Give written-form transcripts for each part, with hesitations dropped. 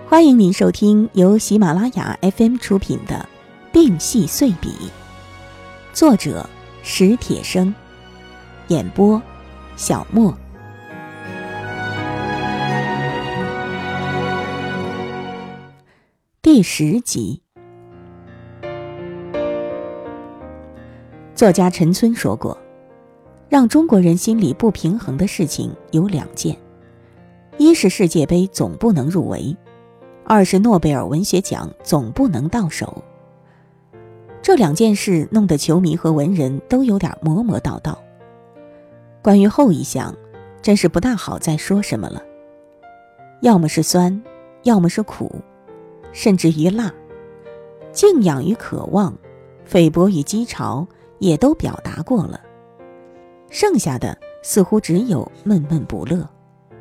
欢迎您收听由喜马拉雅 FM 出品的《病隙碎笔》，作者史铁生，演播小莫。第10集。作家陈村说过，让中国人心里不平衡的事情有2件，一是世界杯总不能入围，二是诺贝尔文学奖总不能到手。这2件事弄得球迷和文人都有点磨磨叨叨。关于后一项，真是不大好再说什么了。要么是酸，要么是苦，甚至于辣。敬仰与渴望，菲薄与讥嘲也都表达过了，剩下的似乎只有闷闷不乐。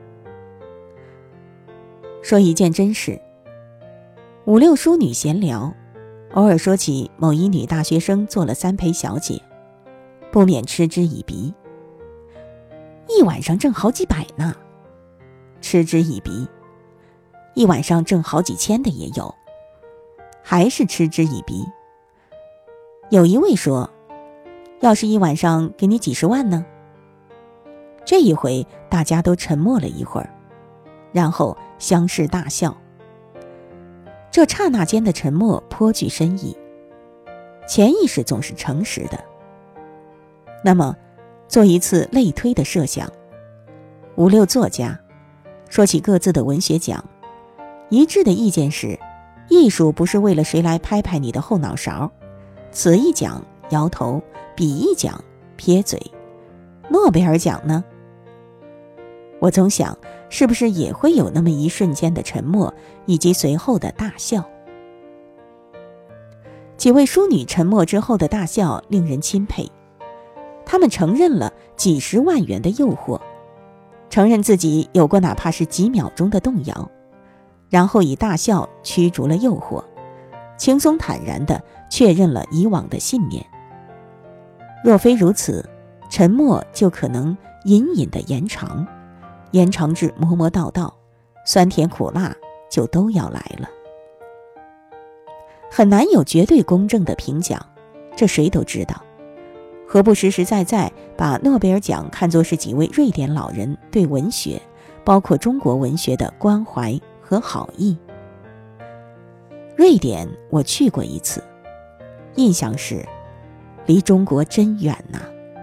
说一件真事，5、6淑女闲聊，偶尔说起某一女大学生做了3陪小姐，不免嗤之以鼻。一晚上挣好几百呢，嗤之以鼻。一晚上挣好几千的也有，还是嗤之以鼻。有一位说，要是一晚上给你几十万呢？这一回大家都沉默了一会儿，然后相视大笑。这刹那间的沉默颇具深意，潜意识总是诚实的。那么做一次类推的设想，5、6作家说起各自的文学奖，一致的意见是，艺术不是为了谁来拍拍你的后脑勺，此一奖摇头，彼一奖撇嘴，诺贝尔奖呢？我总想，是不是也会有那么一瞬间的沉默，以及随后的大笑？几位淑女沉默之后的大笑令人钦佩，她们承认了几十万元的诱惑，承认自己有过哪怕是几秒钟的动摇，然后以大笑驱逐了诱惑，轻松坦然地确认了以往的信念。若非如此，沉默就可能隐隐地延长，延长至磨磨叨叨，酸甜苦辣就都要来了。很难有绝对公正的评奖，这谁都知道。何不实实在在把诺贝尔奖看作是几位瑞典老人对文学，包括中国文学的关怀和好意？瑞典我去过一次，印象是离中国真远呐。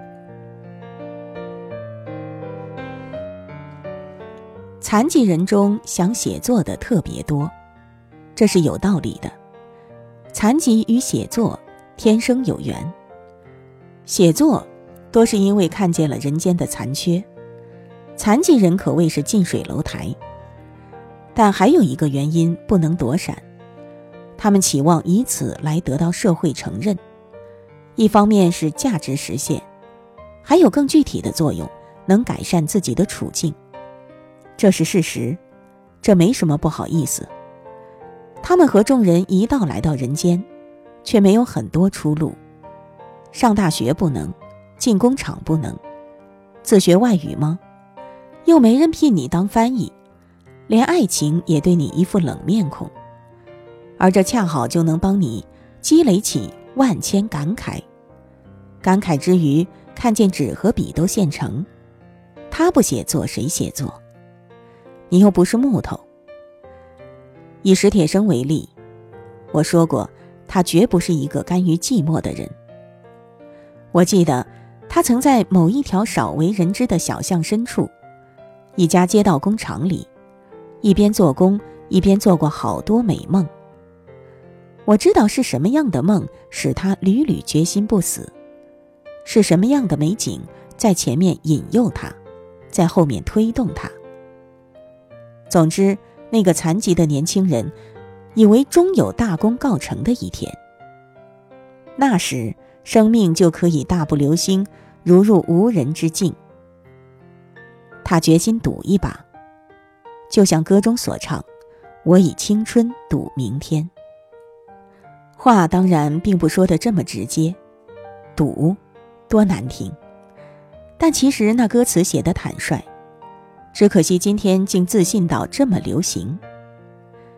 残疾人中想写作的特别多，这是有道理的。残疾与写作天生有缘，写作多是因为看见了人间的残缺，残疾人可谓是近水楼台。但还有一个原因不能躲闪，他们期望以此来得到社会承认，一方面是价值实现，还有更具体的作用，能改善自己的处境。这是事实，这没什么不好意思。他们和众人一道来到人间，却没有很多出路。上大学不能，进工厂不能，自学外语吗？又没人聘你当翻译，连爱情也对你一副冷面孔。而这恰好就能帮你积累起万千感慨，感慨之余，看见纸和笔都现成，他不写作谁写作？你又不是木头。以史铁生为例，我说过，他绝不是一个甘于寂寞的人。我记得他曾在某一条少为人知的小巷深处，一家街道工厂里，一边做工一边做过好多美梦。我知道是什么样的梦使他屡屡决心不死，是什么样的美景在前面引诱他，在后面推动他。总之，那个残疾的年轻人以为终有大功告成的一天，那时生命就可以大步流星，如入无人之境。他决心赌一把，就像歌中所唱，我以青春赌明天。话当然并不说得这么直接，赌多难听，但其实那歌词写得坦率，只可惜今天竟自信到这么流行。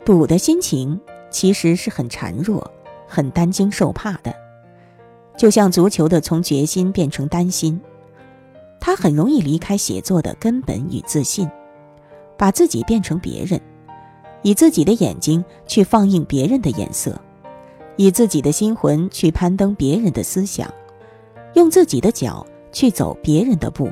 赌的心情其实是很孱弱，很担惊受怕的，就像足球的从决心变成担心。他很容易离开写作的根本与自信，把自己变成别人，以自己的眼睛去放映别人的眼色，以自己的心魂去攀登别人的思想，用自己的脚去走别人的步。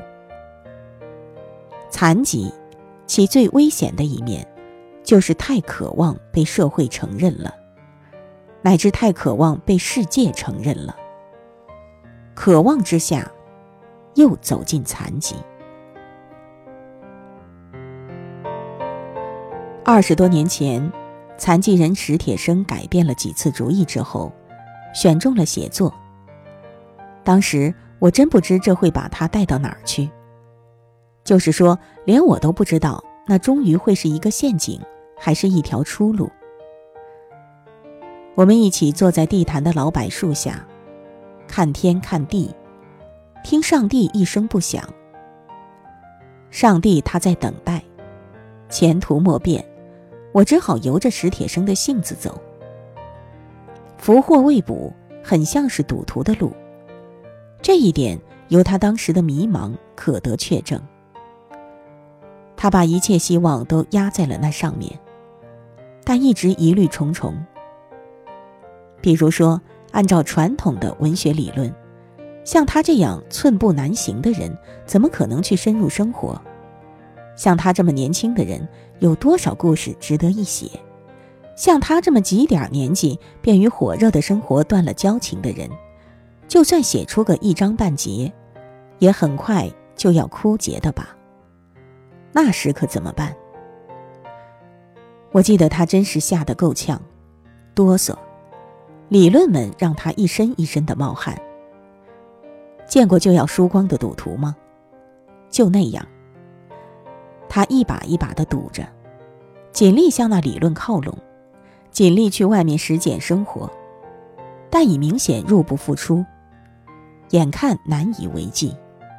残疾其最危险的一面，就是太渴望被社会承认了，乃至太渴望被世界承认了。渴望之下，又走进残疾。20多年前，残疾人史铁生改变了几次主意之后，选中了写作。当时我真不知这会把他带到哪儿去，就是说，连我都不知道那终于会是一个陷阱，还是一条出路。我们一起坐在地坛的老柏树下，看天看地，听上帝一声不响。上帝他在等待，前途莫辨，我只好由着史铁生的性子走。福祸未卜，很像是赌徒的路，这一点由他当时的迷茫可得确证。他把一切希望都压在了那上面，但一直疑虑重重。比如说，按照传统的文学理论，像他这样寸步难行的人，怎么可能去深入生活？像他这么年轻的人，有多少故事值得一写？像他这么几点年纪便与火热的生活断了交情的人，就算写出个一章半节，也很快就要枯竭的吧？那时可怎么办？我记得他真是吓得够呛，哆嗦，理论们让他一身一身的冒汗。见过就要输光的赌徒吗？就那样，他一把一把地赌着，尽力向那理论靠拢，尽力去外面实践生活，但已明显入不敷出，眼看难以为继。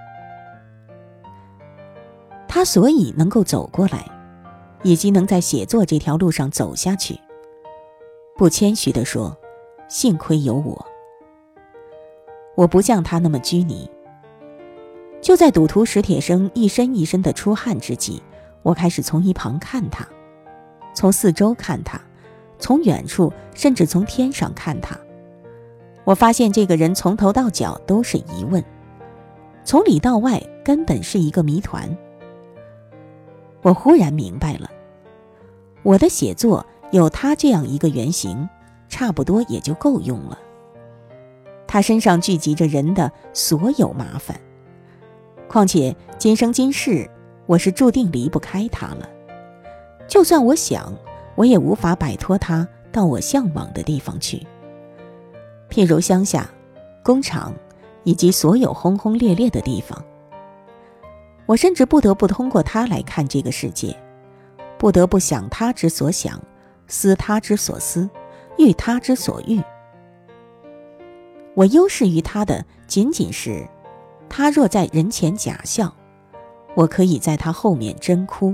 他所以能够走过来，以及能在写作这条路上走下去，不谦虚地说，幸亏有我。我不像他那么拘泥。就在赌徒史铁生一身一身的出汗之际，我开始从一旁看他，从四周看他，从远处甚至从天上看他。我发现这个人从头到脚都是疑问，从里到外根本是一个谜团。我忽然明白了，我的写作有他这样一个原型，差不多也就够用了。他身上聚集着人的所有麻烦，况且今生今世，我是注定离不开他了。就算我想，我也无法摆脱他到我向往的地方去，譬如乡下、工厂以及所有轰轰烈烈的地方。我甚至不得不通过他来看这个世界，不得不想他之所想，思他之所思，欲他之所欲。我优势于他的仅仅是，他若在人前假笑，我可以在他后面真哭。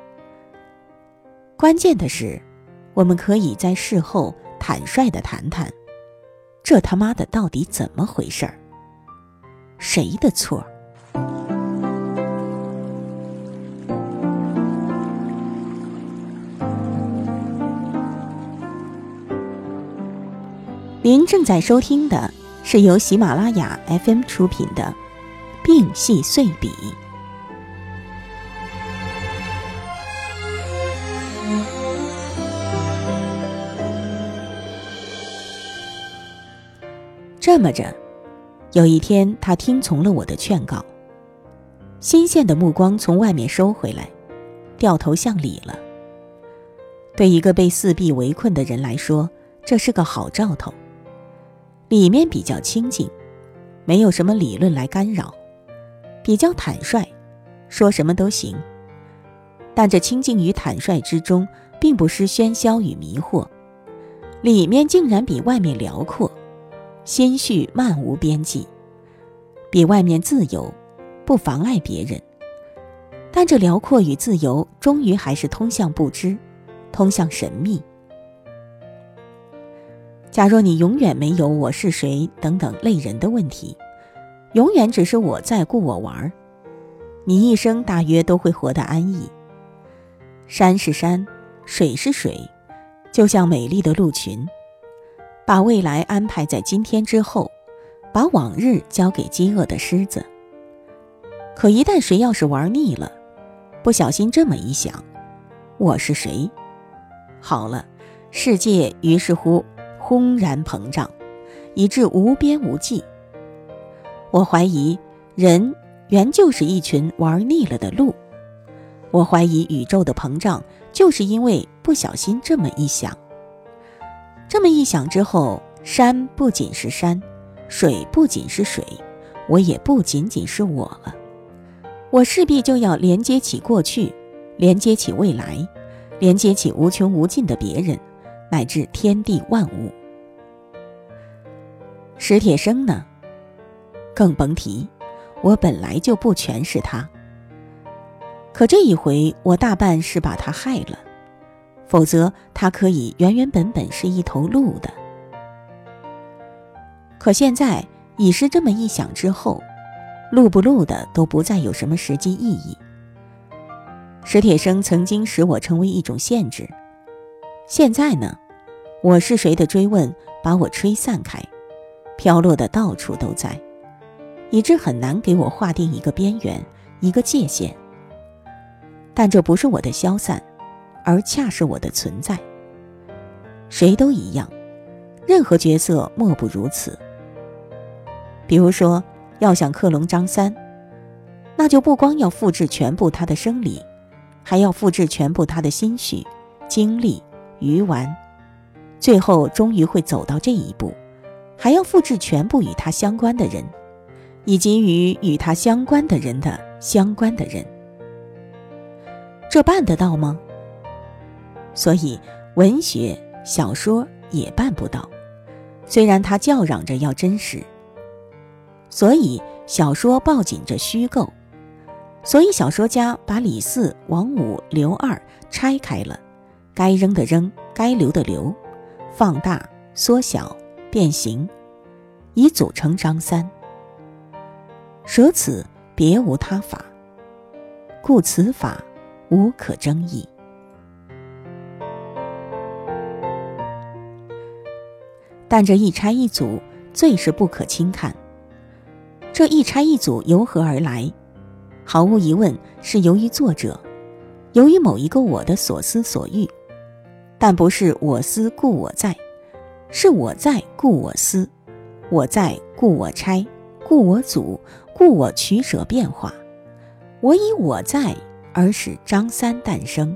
关键的是，我们可以在事后坦率地谈谈，这他妈的到底怎么回事儿？谁的错？您正在收听的是由喜马拉雅 FM 出品的《病隙碎笔》。这么着，有一天他听从了我的劝告，新鲜的目光从外面收回来，掉头向里了。对一个被四壁围困的人来说，这是个好兆头。里面比较清静，没有什么理论来干扰，比较坦率，说什么都行。但这清静与坦率之中，并不失喧嚣与迷惑，里面竟然比外面辽阔，心绪漫无边际，比外面自由，不妨碍别人。但这辽阔与自由，终于还是通向不知， 通向神秘。假若你永远没有我是谁等等类人的问题，永远只是我在顾我玩，你一生大约都会活得安逸。山是山，水是水，就像美丽的鹿群，把未来安排在今天之后，把往日交给饥饿的狮子。可一旦谁要是玩腻了，不小心这么一想，我是谁？好了，世界于是乎轰然膨胀，以致无边无际。我怀疑人原就是一群玩腻了的鹿，我怀疑宇宙的膨胀就是因为不小心这么一想。这么一想之后，山不仅是山，水不仅是水，我也不仅仅是我了。我势必就要连接起过去，连接起未来，连接起无穷无尽的别人，乃至天地万物。史铁生呢？更甭提，我本来就不全是他。可这一回，我大半是把他害了，否则他可以原原本本是一头鹿的。可现在已是这么一想之后，鹿不鹿的都不再有什么实际意义。史铁生曾经使我成为一种限制，现在呢，我是谁的追问把我吹散开，飘落的到处都在，以致很难给我划定一个边缘，一个界限。但这不是我的消散，而恰是我的存在。谁都一样，任何角色莫不如此。比如说要想克隆张三，那就不光要复制全部他的生理，还要复制全部他的心绪、经历、鱼丸，最后终于会走到这一步，还要复制全部与他相关的人，以及与他相关的人的相关的人。这办得到吗？所以文学、小说也办不到，虽然他叫嚷着要真实。所以小说抱紧着虚构，所以小说家把李四、王五、刘二拆开了，该扔的扔，该留的留，放大、缩小、变形，以组成张三。舍此别无他法，故此法无可争议。但这一拆一组最是不可轻看。这一拆一组由何而来？毫无疑问是由于作者，由于某一个我的所思所欲，但不是我思故我在，是我在故我思，我在故我拆，故我组，故我取舍变化。我以我在而使张三诞生。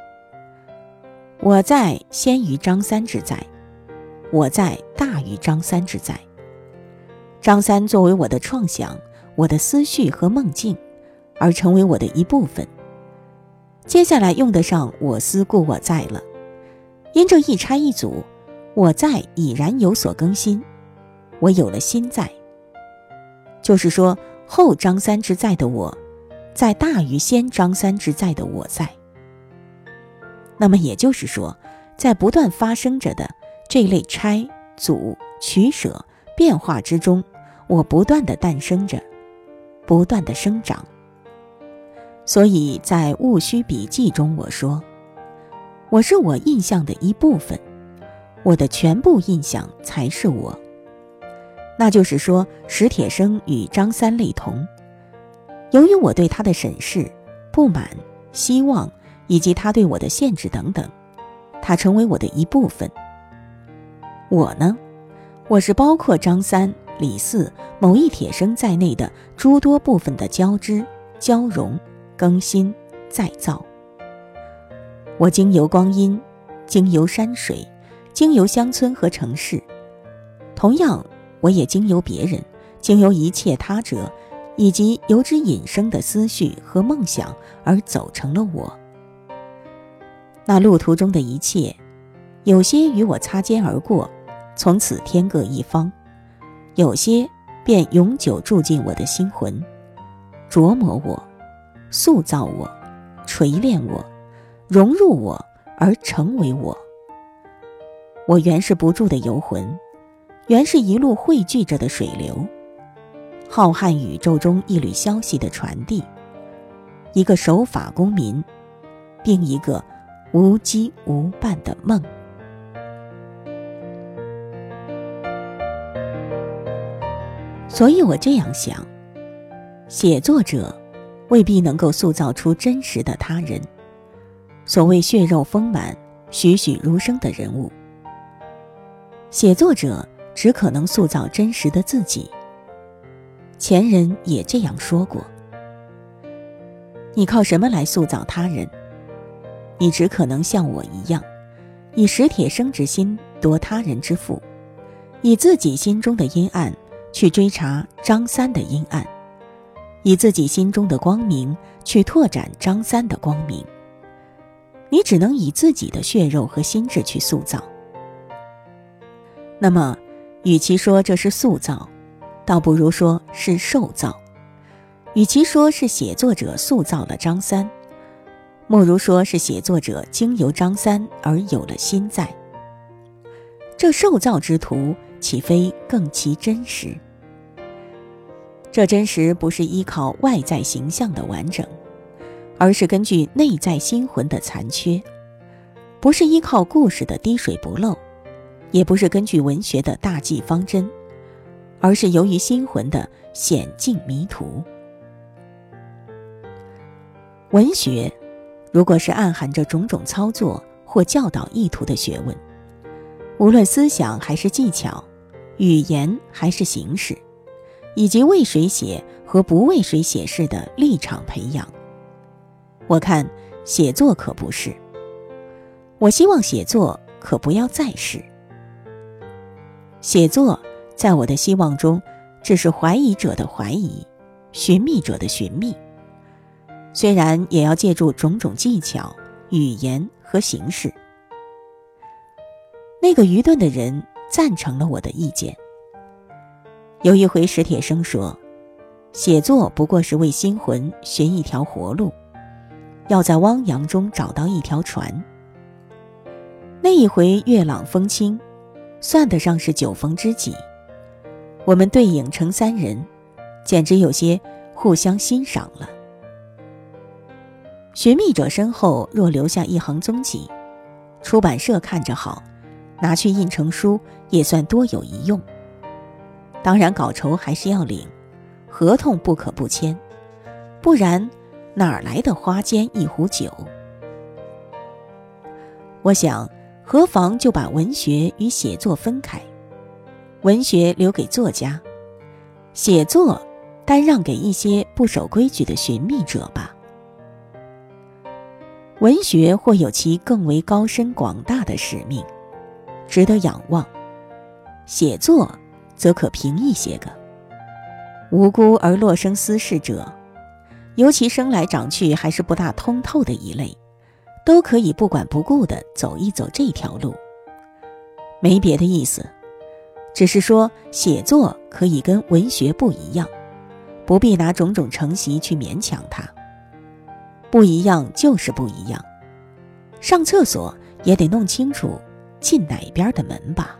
我在先于张三之在，我在大于张三之在。张三作为我的创想，我的思绪和梦境，而成为我的一部分。接下来用得上我思故我在了，因这一拆一组，我在已然有所更新，我有了新在。就是说，后张三之在的我，在大于先张三之在的我在。那么也就是说，在不断发生着的这类拆、组、取舍、变化之中，我不断地诞生着，不断地生长。所以在戊戌笔记中我说，我是我印象的一部分，我的全部印象才是我。那就是说，史铁生与张三类同，由于我对他的审视、不满、希望以及他对我的限制等等，他成为我的一部分。我呢，我是包括张三、李四、某一铁生在内的诸多部分的交织、交融、更新、再造。我经由光阴，经由山水，经由乡村和城市，同样我也经由别人，经由一切他者，以及由之引生的思绪和梦想而走成了我。那路途中的一切，有些与我擦肩而过，从此天各一方，有些便永久住进我的心魂，琢磨我，塑造我，锤炼我，融入我， 而成为我。我原是不住的游魂，原是一路汇聚着的水流，浩瀚宇宙中一缕消息的传递，一个守法公民，并一个无羁无伴的梦。所以我这样想，写作者未必能够塑造出真实的他人，所谓血肉丰满、栩栩如生的人物，写作者只可能塑造真实的自己。前人也这样说过，你靠什么来塑造他人？你只可能像我一样，以史铁生之心夺他人之腹，以自己心中的阴暗去追查张三的阴暗，以自己心中的光明去拓展张三的光明。你只能以自己的血肉和心智去塑造。那么，与其说这是塑造，倒不如说是受造。与其说是写作者塑造了张三，莫如说是写作者经由张三而有了心在。这受造之途，岂非更其真实？这真实不是依靠外在形象的完整，而是根据内在心魂的残缺，不是依靠故事的滴水不漏，也不是根据文学的大计方针，而是由于心魂的险境迷途。文学如果是暗含着种种操作或教导意图的学问，无论思想还是技巧，语言还是形式，以及为谁写和不为谁写事的立场培养，我看写作可不是。我希望写作可不要再是。写作在我的希望中，只是怀疑者的怀疑，寻觅者的寻觅，虽然也要借助种种技巧、语言和形式。那个愚钝的人赞成了我的意见。有一回史铁生说，写作不过是为心魂寻一条活路，要在汪洋中找到一条船。那一回月朗风清，算得上是酒逢知己。我们对影成三人，简直有些互相欣赏了。寻觅者身后若留下一行踪迹，出版社看着好，拿去印成书也算多有一用。当然稿酬还是要领，合同不可不签，不然哪儿来的花间一壶酒？我想，何妨就把文学与写作分开，文学留给作家，写作单让给一些不守规矩的寻觅者吧。文学或有其更为高深广大的使命，值得仰望；写作则可平易些个。无辜而落生私事者，尤其生来长去还是不大通透的一类，都可以不管不顾地走一走这条路。没别的意思，只是说写作可以跟文学不一样，不必拿种种承袭去勉强它。不一样就是不一样，上厕所也得弄清楚进哪边的门吧。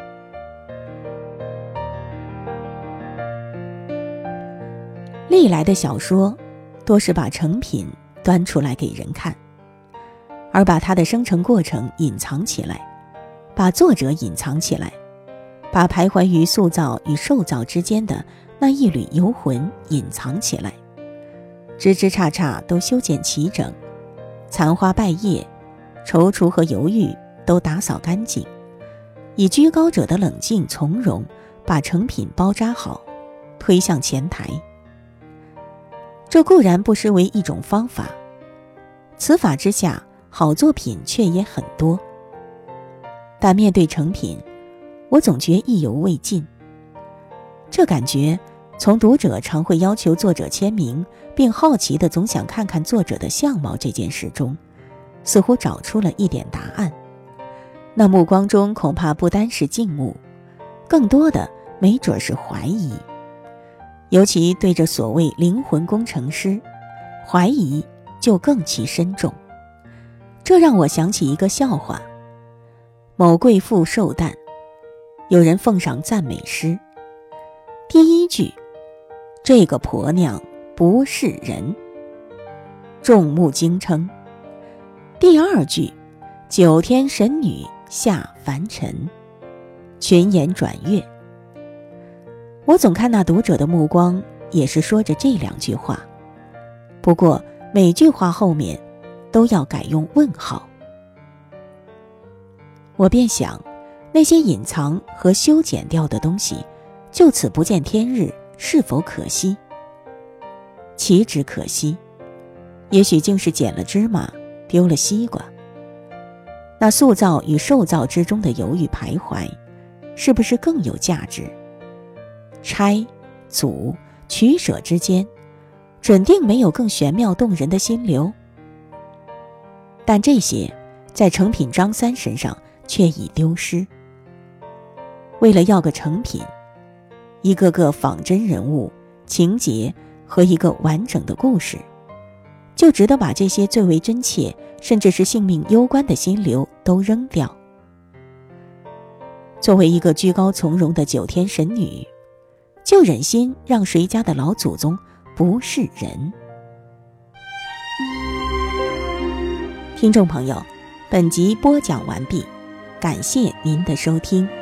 历来的小说多是把成品端出来给人看，而把它的生成过程隐藏起来，把作者隐藏起来，把徘徊于塑造与受造之间的那一缕游魂隐藏起来，枝枝杈杈都修剪齐整，残花败叶、踌躇和犹豫都打扫干净，以居高者的冷静从容把成品包扎好，推向前台。这固然不失为一种方法，此法之下，好作品却也很多。但面对成品，我总觉意犹未尽。这感觉从读者常会要求作者签名，并好奇地总想看看作者的相貌这件事中，似乎找出了一点答案。那目光中恐怕不单是敬慕，更多的没准是怀疑。尤其对着所谓灵魂工程师，怀疑就更其深重。 这让我想起一个笑话：某贵妇寿诞，有人奉上赞美诗。第一句，这个婆娘不是人，众目惊称。第二句，9天神女下凡尘，群言转阅。我总看那读者的目光也是说着这2句话，不过每句话后面都要改用问号。我便想，那些隐藏和修剪掉的东西，就此不见天日，是否可惜？岂止可惜，也许竟是捡了芝麻，丢了西瓜。那塑造与受造之中的犹豫徘徊，是不是更有价值？拆、组、取舍之间，准定没有更玄妙动人的心流。但这些在成品张三身上却已丢失。为了要个成品，一个个仿真人物、情节和一个完整的故事，就值得把这些最为真切甚至是性命攸关的心流都扔掉。作为一个居高从容的9天神女，就忍心让谁家的老祖宗不是人？听众朋友，本集播讲完毕，感谢您的收听。